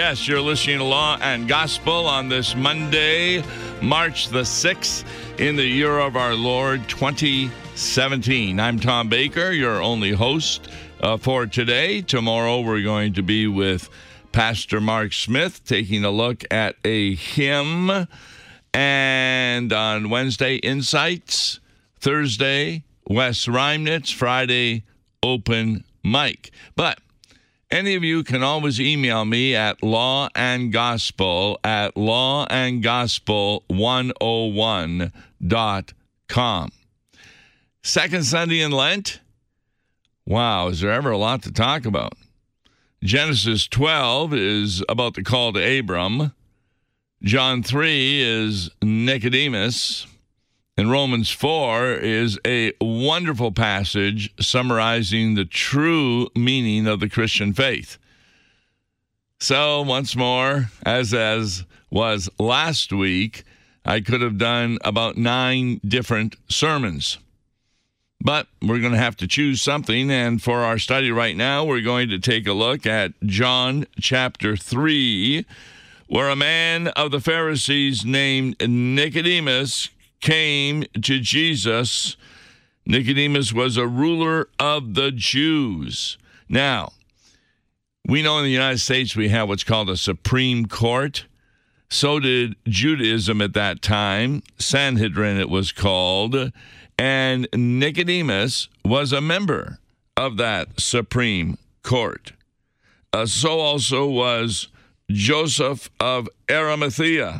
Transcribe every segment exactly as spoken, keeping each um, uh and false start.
Yes, you're listening to Law and Gospel on this Monday, March the sixth, in the year of our Lord, twenty seventeen. I'm Tom Baker, your only host uh, for today. Tomorrow, we're going to be with Pastor Mark Smith, taking a look at a hymn. And on Wednesday, Insights. Thursday, Wes Reimnitz. Friday, Open Mic. But any of you can always email me at lawandgospel at lawandgospel one oh one dot com. Second Sunday in Lent. Wow, is there ever a lot to talk about? Genesis twelve is about the call to Abram. John three is Nicodemus. And Romans four is a wonderful passage summarizing the true meaning of the Christian faith. So once more, as as was last week, I could have done about nine different sermons. But we're going to have to choose something, and for our study right now, we're going to take a look at John chapter three, where a man of the Pharisees named Nicodemus came to Jesus. Nicodemus was a ruler of the Jews. Now, we know in the United States we have what's called a Supreme Court. So did Judaism at that time. Sanhedrin, it was called. And Nicodemus was a member of that Supreme Court. Uh, so also was Joseph of Arimathea.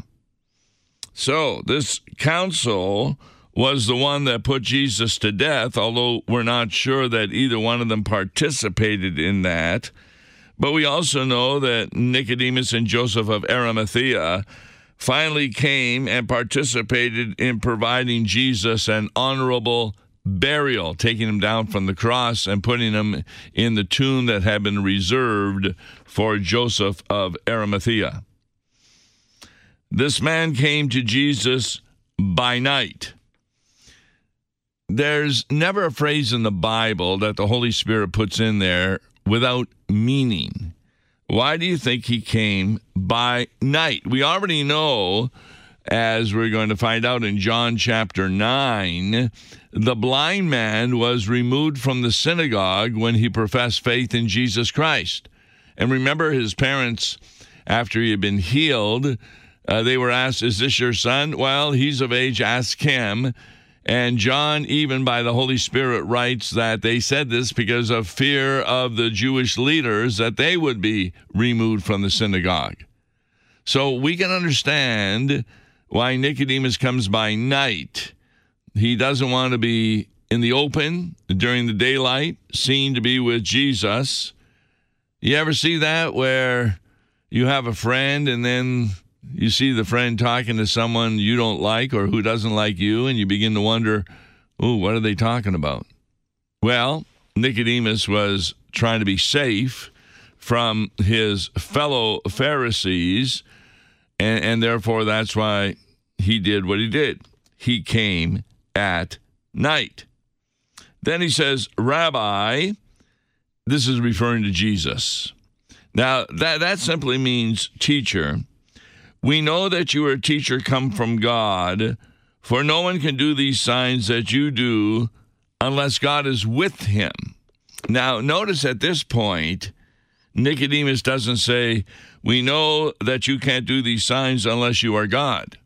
So this council was the one that put Jesus to death, although we're not sure that either one of them participated in that. But we also know that Nicodemus and Joseph of Arimathea finally came and participated in providing Jesus an honorable burial, taking him down from the cross and putting him in the tomb that had been reserved for Joseph of Arimathea. This man came to Jesus by night. There's never a phrase in the Bible that the Holy Spirit puts in there without meaning. Why do you think he came by night? We already know, as we're going to find out in John chapter nine, the blind man was removed from the synagogue when he professed faith in Jesus Christ. And remember, his parents, after he had been healed, Uh, they were asked, is this your son? Well, he's of age, ask him. And John, even by the Holy Spirit, writes that they said this because of fear of the Jewish leaders that they would be removed from the synagogue. So we can understand why Nicodemus comes by night. He doesn't want to be in the open during the daylight, seen to be with Jesus. You ever see that where you have a friend and then you see the friend talking to someone you don't like or who doesn't like you, and you begin to wonder, ooh, what are they talking about? Well, Nicodemus was trying to be safe from his fellow Pharisees, and, and therefore that's why he did what he did. He came at night. Then he says, Rabbi, this is referring to Jesus. Now, that, that simply means teacher. We know that you are a teacher come from God, for no one can do these signs that you do unless God is with him. Now, notice at this point, Nicodemus doesn't say, we know that you can't do these signs unless you are God.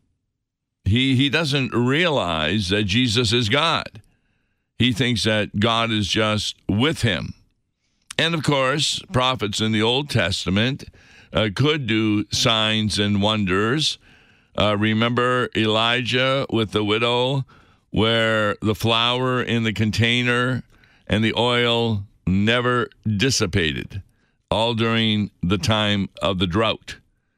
He, he doesn't realize that Jesus is God. He thinks that God is just with him. And, of course, prophets in the Old Testament Uh, could do signs and wonders. Uh, remember Elijah with the widow, where the flour in the container and the oil never dissipated, all during the time of the drought.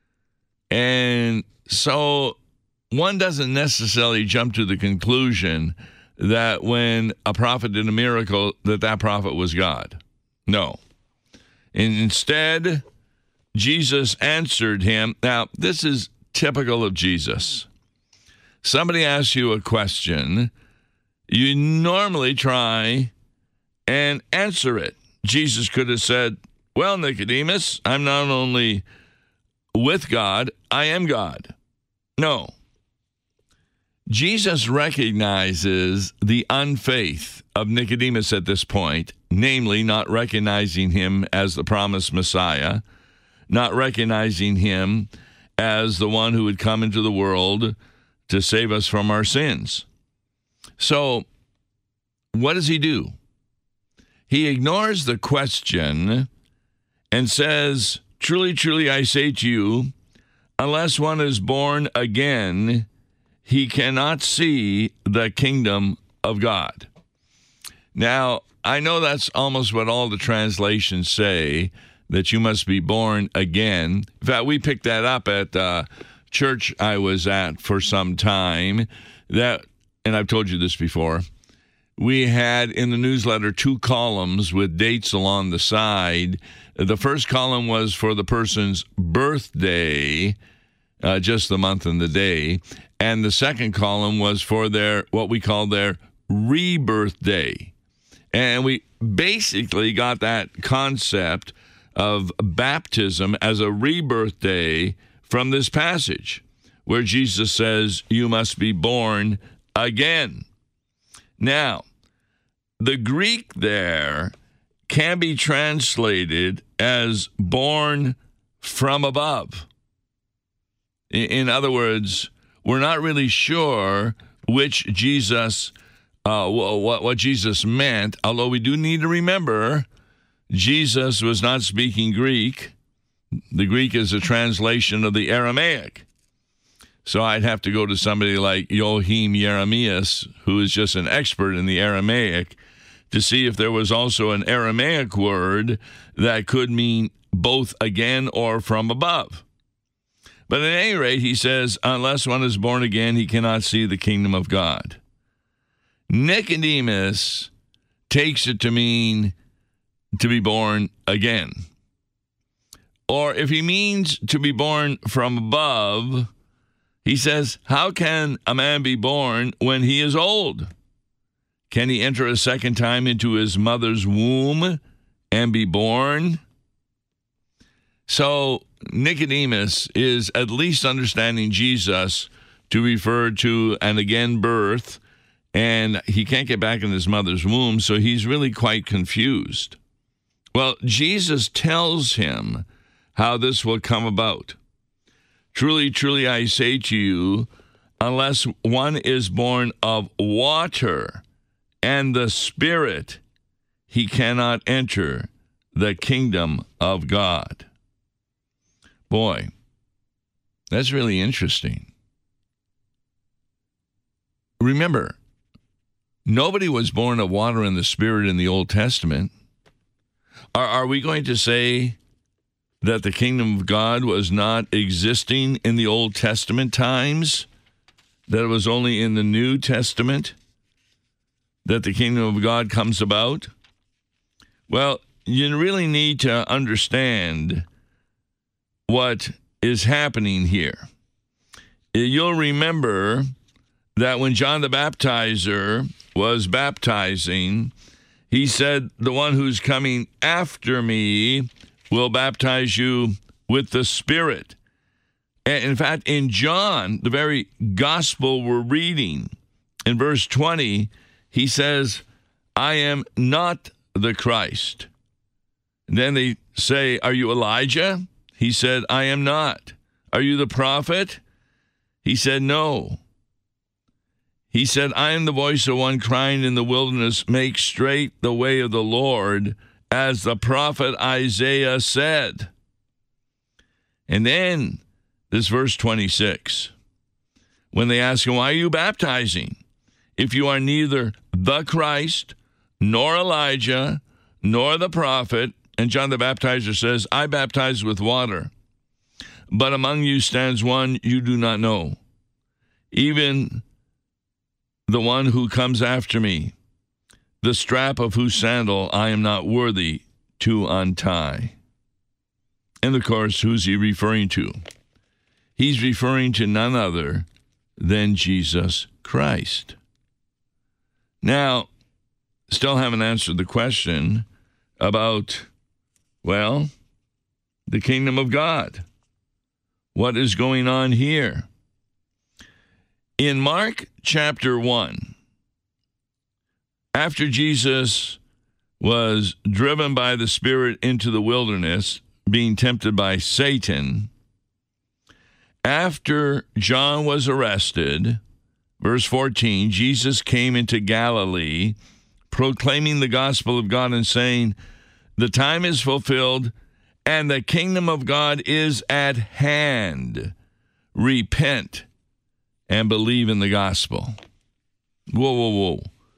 And so one doesn't necessarily jump to the conclusion that when a prophet did a miracle, that that prophet was God. No. And instead, Jesus answered him. Now, this is typical of Jesus. Somebody asks you a question, you normally try and answer it. Jesus could have said, well, Nicodemus, I'm not only with God, I am God. No. Jesus recognizes the unfaith of Nicodemus at this point, namely not recognizing him as the promised Messiah, not recognizing him as the one who would come into the world to save us from our sins. So, what does he do? He ignores the question and says, "Truly, truly, I say to you, unless one is born again, he cannot see the kingdom of God." Now, I know that's almost what all the translations say, that you must be born again. In fact, we picked that up at uh, church I was at for some time. That, and I've told you this before, we had in the newsletter two columns with dates along the side. The first column was for the person's birthday, uh, just the month and the day. And the second column was for their, what we call their rebirth day. And we basically got that concept of baptism as a rebirth day from this passage, where Jesus says, you must be born again. Now, the Greek there can be translated as born from above. In other words, we're not really sure which Jesus, uh, what, what Jesus meant, although we do need to remember Jesus was not speaking Greek. The Greek is a translation of the Aramaic. So I'd have to go to somebody like Joachim Jeremias, who is just an expert in the Aramaic, to see if there was also an Aramaic word that could mean both again or from above. But at any rate, he says, unless one is born again, he cannot see the kingdom of God. Nicodemus takes it to mean to be born again. Or if he means to be born from above, he says, how can a man be born when he is old? Can he enter a second time into his mother's womb and be born? So Nicodemus is at least understanding Jesus to refer to an again birth, and he can't get back in his mother's womb, so he's really quite confused. Well, Jesus tells him how this will come about. Truly, truly, I say to you, unless one is born of water and the Spirit, he cannot enter the kingdom of God. Boy, that's really interesting. Remember, nobody was born of water and the Spirit in the Old Testament. Are, are we going to say that the kingdom of God was not existing in the Old Testament times? That it was only in the New Testament that the kingdom of God comes about? Well, you really need to understand what is happening here. You'll remember that when John the Baptizer was baptizing, he said, the one who's coming after me will baptize you with the Spirit. And in fact, in John, the very gospel we're reading, in verse twenty, he says, I am not the Christ. And then they say, are you Elijah? He said, I am not. Are you the prophet? He said, no. He said, I am the voice of one crying in the wilderness, make straight the way of the Lord, as the prophet Isaiah said. And then, this verse twenty-six, when they ask him, why are you baptizing? If you are neither the Christ, nor Elijah, nor the prophet, and John the Baptizer says, I baptize with water, but among you stands one you do not know, even the one who comes after me, the strap of whose sandal I am not worthy to untie. And of course, who's he referring to? He's referring to none other than Jesus Christ. Now, still haven't answered the question about, well, the kingdom of God. what is going on here. In Mark chapter one, after Jesus was driven by the Spirit into the wilderness, being tempted by Satan, after John was arrested, verse fourteen, Jesus came into Galilee, proclaiming the gospel of God and saying, the time is fulfilled and the kingdom of God is at hand. Repent and believe in the gospel. Whoa, whoa, whoa.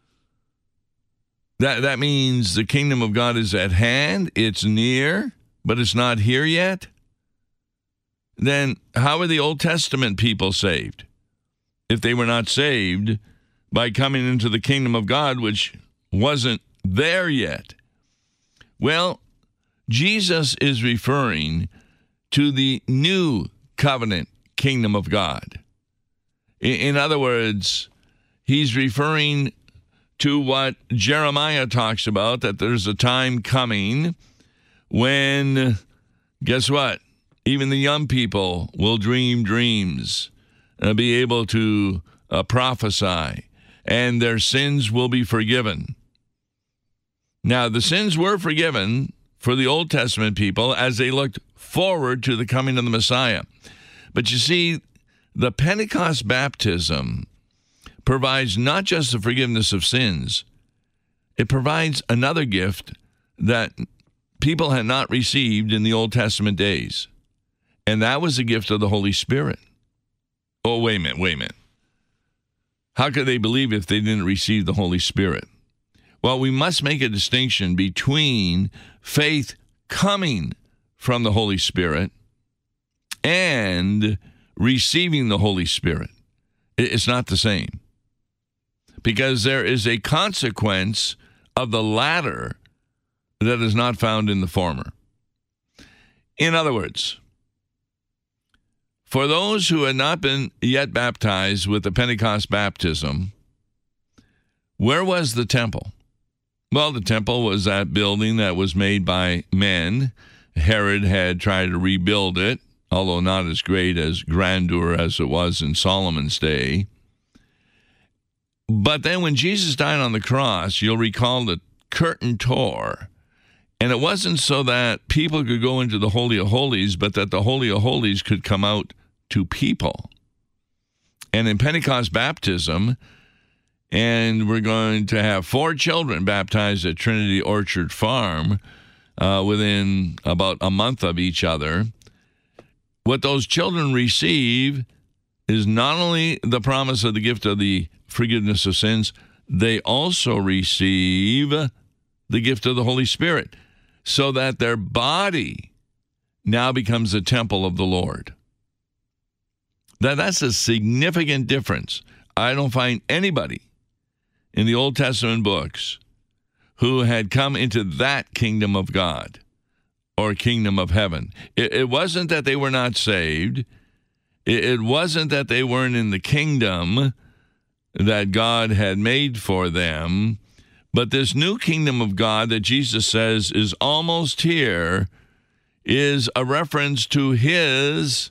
That, that means the kingdom of God is at hand, it's near, but it's not here yet? Then how are the Old Testament people saved? If they were not saved by coming into the kingdom of God, which wasn't there yet. Well, Jesus is referring to the new covenant kingdom of God. In other words, he's referring to what Jeremiah talks about, that there's a time coming when, guess what? Even the young people will dream dreams, uh, be able to uh, prophesy, and their sins will be forgiven. Now, the sins were forgiven for the Old Testament people as they looked forward to the coming of the Messiah. But you see, the Pentecost baptism provides not just the forgiveness of sins, it provides another gift that people had not received in the Old Testament days. And that was the gift of the Holy Spirit. Oh, wait a minute, wait a minute. How could they believe if they didn't receive the Holy Spirit? Well, we must make a distinction between faith coming from the Holy Spirit and receiving the Holy Spirit. It's not the same. Because there is a consequence of the latter that is not found in the former. In other words, for those who had not been yet baptized with the Pentecost baptism, where was the temple? Well, the temple was that building that was made by men. Herod had tried to rebuild it, although not as great as grandeur as it was in Solomon's day. But then when Jesus died on the cross, you'll recall the curtain tore. And it wasn't so that people could go into the Holy of Holies, but that the Holy of Holies could come out to people. And in Pentecost baptism, and we're going to have four children baptized at Trinity Orchard Farm uh, within about a month of each other. What those children receive is not only the promise of the gift of the forgiveness of sins, they also receive the gift of the Holy Spirit, so that their body now becomes a temple of the Lord. That, that's a significant difference. I don't find anybody in the Old Testament books who had come into that kingdom of God or kingdom of heaven. It, it wasn't that they were not saved. It, it wasn't that they weren't in the kingdom that God had made for them. But this new kingdom of God that Jesus says is almost here is a reference to his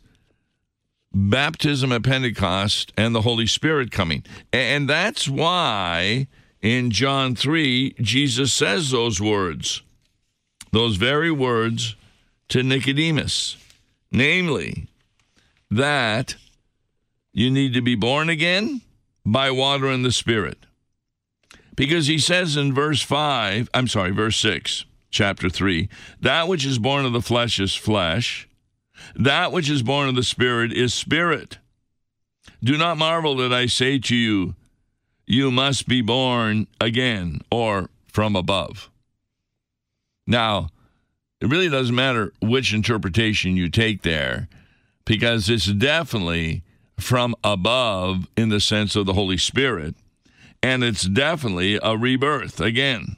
baptism at Pentecost and the Holy Spirit coming. And that's why in John three, Jesus says those words, those very words to Nicodemus, namely that you need to be born again by water and the Spirit. Because he says in verse five, I'm sorry, verse six, chapter three, that which is born of the flesh is flesh, that which is born of the Spirit is spirit. Do not marvel that I say to you, you must be born again, or from above. Now, it really doesn't matter which interpretation you take there, because it's definitely from above in the sense of the Holy Spirit, and it's definitely a rebirth again.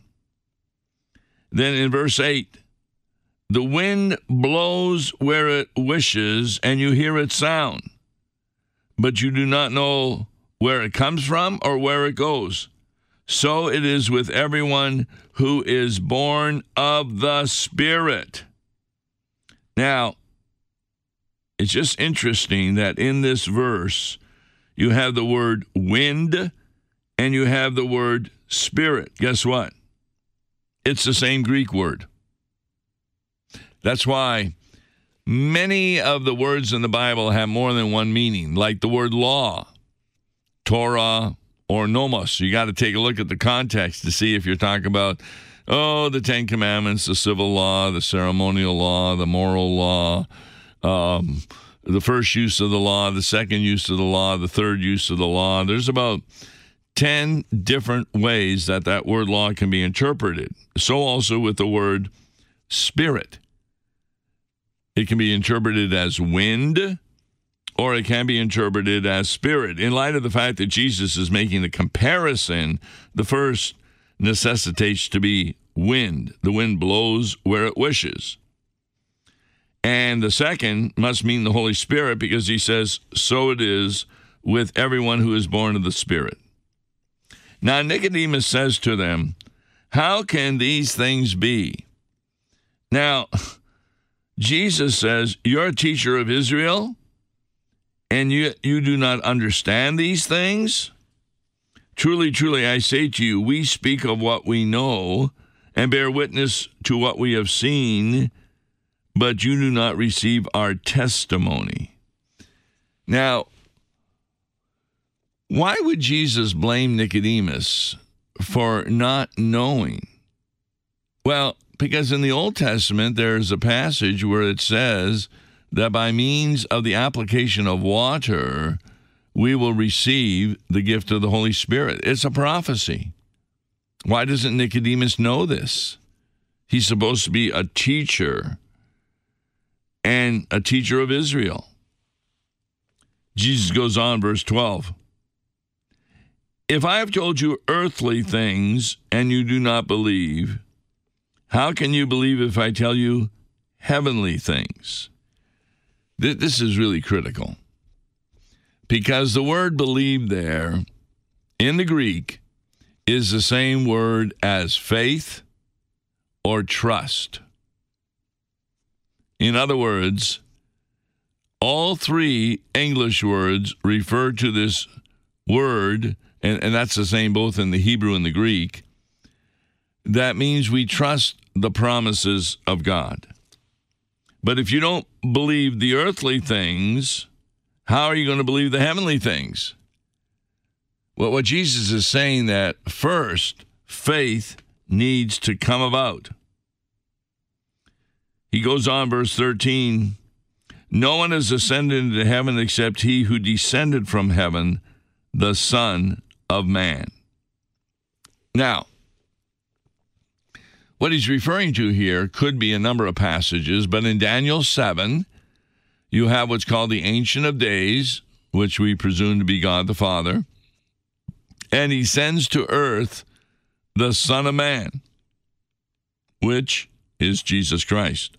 Then in verse eight, the wind blows where it wishes, and you hear its sound, but you do not know where it comes from or where it goes. So it is with everyone who is born of the Spirit. Now, it's just interesting that in this verse, you have the word wind and you have the word spirit. Guess what? It's the same Greek word. That's why many of the words in the Bible have more than one meaning, like the word law, Torah, or nomos. You got to take a look at the context to see if you're talking about, oh, the Ten Commandments, the civil law, the ceremonial law, the moral law, um, the first use of the law, the second use of the law, the third use of the law. There's about ten different ways that that word law can be interpreted. So also with the word spirit. It can be interpreted as wind, or it can be interpreted as spirit. In light of the fact that Jesus is making the comparison, the first necessitates to be wind. The wind blows where it wishes. And the second must mean the Holy Spirit, because he says, so it is with everyone who is born of the Spirit. Now Nicodemus says to them, how can these things be? Now, Jesus says, you're a teacher of Israel, and you, you do not understand these things? Truly, truly, I say to you, we speak of what we know and bear witness to what we have seen, but you do not receive our testimony. Now, why would Jesus blame Nicodemus for not knowing? Well, because in the Old Testament, there's a passage where it says that by means of the application of water, we will receive the gift of the Holy Spirit. It's a prophecy. Why doesn't Nicodemus know this? He's supposed to be a teacher and a teacher of Israel. Jesus goes on, verse twelve. If I have told you earthly things and you do not believe, how can you believe if I tell you heavenly things? This is really critical, because the word believe there in the Greek is the same word as faith or trust. In other words, all three English words refer to this word, and, and that's the same both in the Hebrew and the Greek. That means we trust the promises of God. But if you don't believe the earthly things, how are you going to believe the heavenly things? Well, what Jesus is saying that first, faith needs to come about. He goes on, verse thirteen, no one has ascended into heaven except he who descended from heaven, the Son of Man. Now, what he's referring to here could be a number of passages, but in Daniel seven, you have what's called the Ancient of Days, which we presume to be God the Father, and he sends to earth the Son of Man, which is Jesus Christ.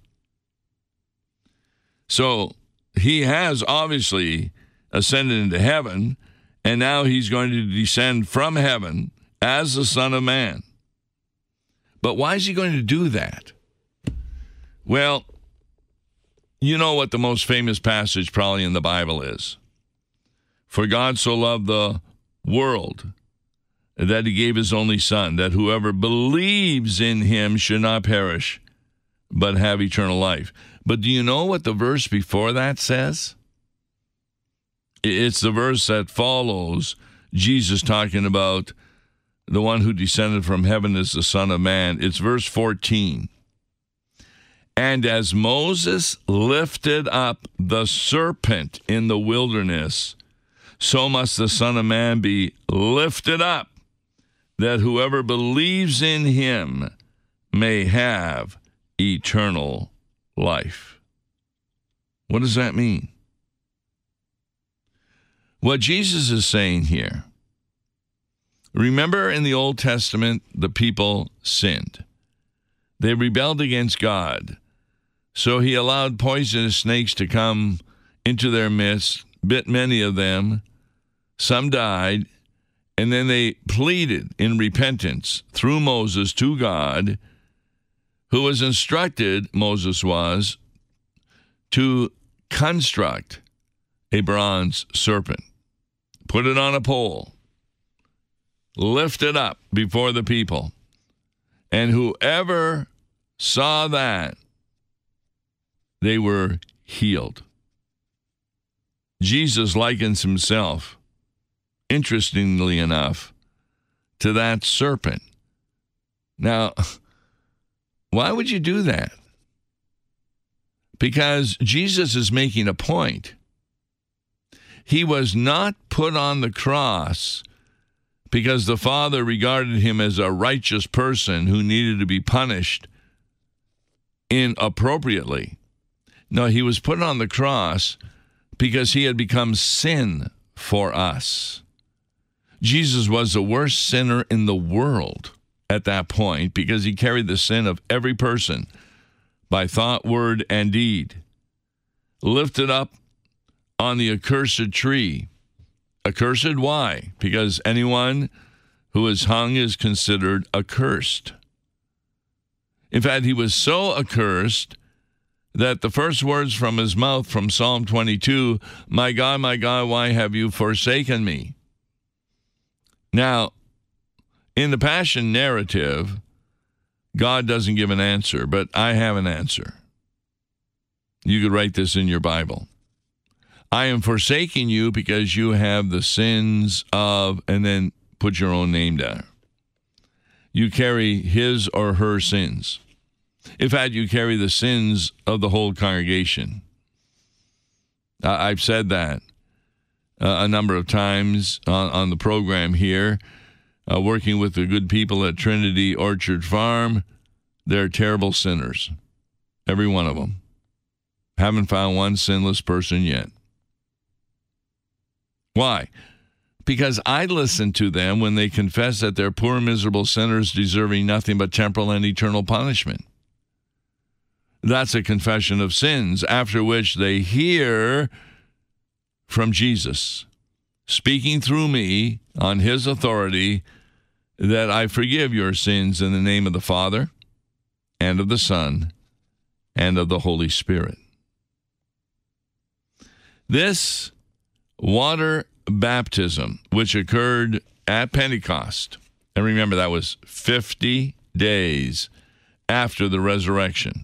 So he has obviously ascended into heaven, and now he's going to descend from heaven as the Son of Man. But why is he going to do that? Well, you know what the most famous passage probably in the Bible is. For God so loved the world that he gave his only Son, that whoever believes in him should not perish, but have eternal life. But do you know what the verse before that says? It's the verse that follows Jesus talking about the one who descended from heaven is the Son of Man. It's verse fourteen. And as Moses lifted up the serpent in the wilderness, so must the Son of Man be lifted up, that whoever believes in him may have eternal life. What does that mean? What Jesus is saying here, remember in the Old Testament, the people sinned. They rebelled against God. So he allowed poisonous snakes to come into their midst, bit many of them. Some died, and then they pleaded in repentance through Moses to God, who was instructed, Moses was, to construct a bronze serpent, put it on a pole, lift it up before the people, and whoever saw that, they were healed. Jesus likens himself, interestingly enough, to that serpent. Now, why would you do that? Because Jesus is making a point. He was not put on the cross because the Father regarded him as a righteous person who needed to be punished inappropriately. No, he was put on the cross because he had become sin for us. Jesus was the worst sinner in the world at that point because he carried the sin of every person by thought, word, and deed. Lifted up on the accursed tree. Accursed, why? Because anyone who is hung is considered accursed. In fact, he was so accursed that the first words from his mouth from Psalm twenty-two, "My God, my God, why have you forsaken me?" Now, in the Passion narrative, God doesn't give an answer, but I have an answer. You could write this in your Bible. I am forsaking you because you have the sins of, and then put your own name down. You carry his or her sins. In fact, you carry the sins of the whole congregation. I've said that uh, a number of times on, on the program here, uh, working with the good people at Trinity Orchard Farm. They're terrible sinners, every one of them. Haven't found one sinless person yet. Why? Because I listen to them when they confess that they're poor, miserable sinners deserving nothing but temporal and eternal punishment. That's a confession of sins, after which they hear from Jesus, speaking through me on his authority, that I forgive your sins in the name of the Father and of the Son and of the Holy Spirit. This water baptism, which occurred at Pentecost, and remember that was fifty days after the resurrection.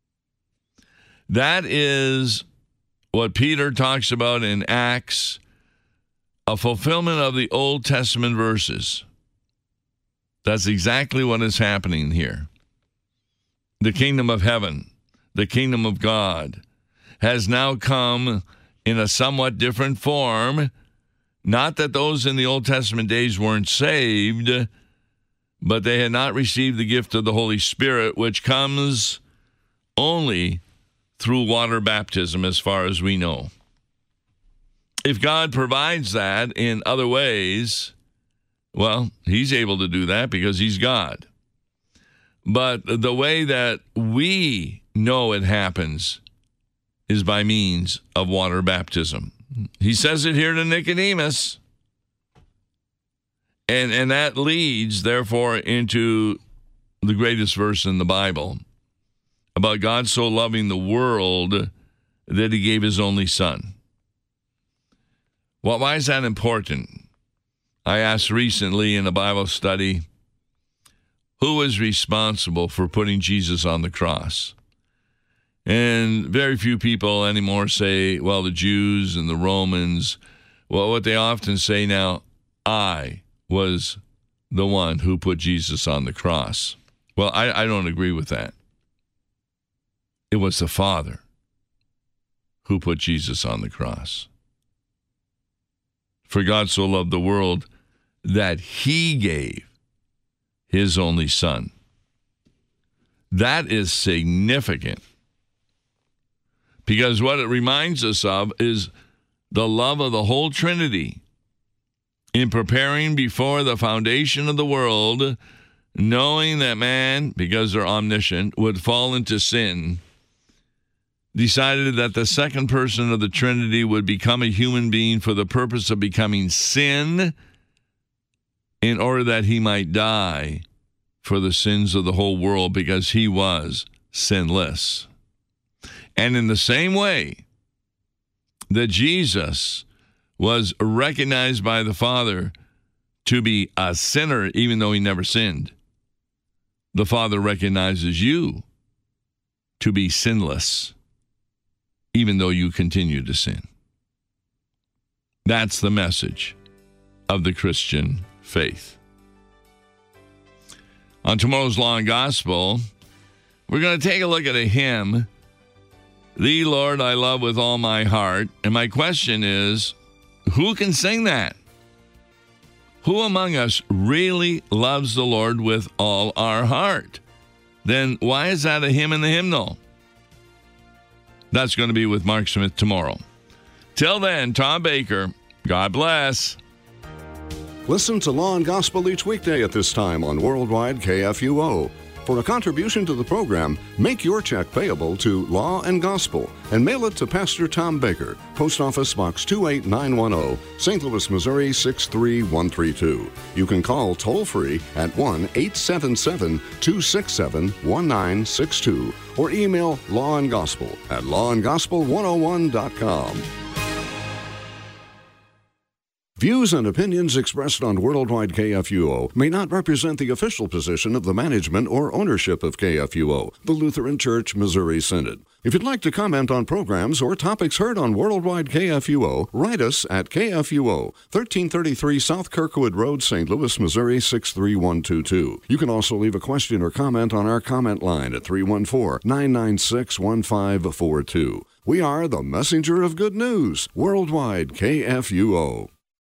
That is what Peter talks about in Acts, a fulfillment of the Old Testament verses. That's exactly what is happening here. The kingdom of heaven, the kingdom of God, has now come in a somewhat different form. Not that those in the Old Testament days weren't saved, but they had not received the gift of the Holy Spirit, which comes only through water baptism, as far as we know. If God provides that in other ways, well, he's able to do that because he's God. But the way that we know it happens is by means of water baptism. He says it here to Nicodemus. And, and that leads, therefore, into the greatest verse in the Bible about God so loving the world that he gave his only son. Well, why is that important? I asked recently in a Bible study, who is responsible for putting Jesus on the cross? And very few people anymore say, well, the Jews and the Romans. Well, what they often say now, I was the one who put Jesus on the cross. Well, I, I don't agree with that. It was the Father who put Jesus on the cross. For God so loved the world that he gave his only son. That is significant. Because what it reminds us of is the love of the whole Trinity in preparing before the foundation of the world, knowing that man, because they're omniscient, would fall into sin, decided that the second person of the Trinity would become a human being for the purpose of becoming sin in order that he might die for the sins of the whole world because he was sinless. And in the same way, that Jesus was recognized by the Father to be a sinner even though he never sinned, the Father recognizes you to be sinless even though you continue to sin. That's the message of the Christian faith. On tomorrow's Law and Gospel, we're going to take a look at a hymn, "Thee, Lord, I Love with All My Heart." And my question is, who can sing that? Who among us really loves the Lord with all our heart? Then why is that a hymn in the hymnal? That's going to be with Mark Smith tomorrow. Till then, Tom Baker, God bless. Listen to Law and Gospel each weekday at this time on Worldwide K F U O. For a contribution to the program, make your check payable to Law and Gospel and mail it to Pastor Tom Baker, Post Office Box two eight nine one zero, Saint Louis, Missouri six three one three two. You can call toll-free at one eight seven seven, two six seven, one nine six two or email Law and Gospel at law and gospel one oh one dot com. Views and opinions expressed on Worldwide K F U O may not represent the official position of the management or ownership of K F U O, the Lutheran Church Missouri Synod. If you'd like to comment on programs or topics heard on Worldwide K F U O, write us at K F U O, thirteen thirty-three South Kirkwood Road, Saint Louis, Missouri six three one two two. You can also leave a question or comment on our comment line at three one four, nine nine six, one five four two. We are the messenger of good news, Worldwide K F U O.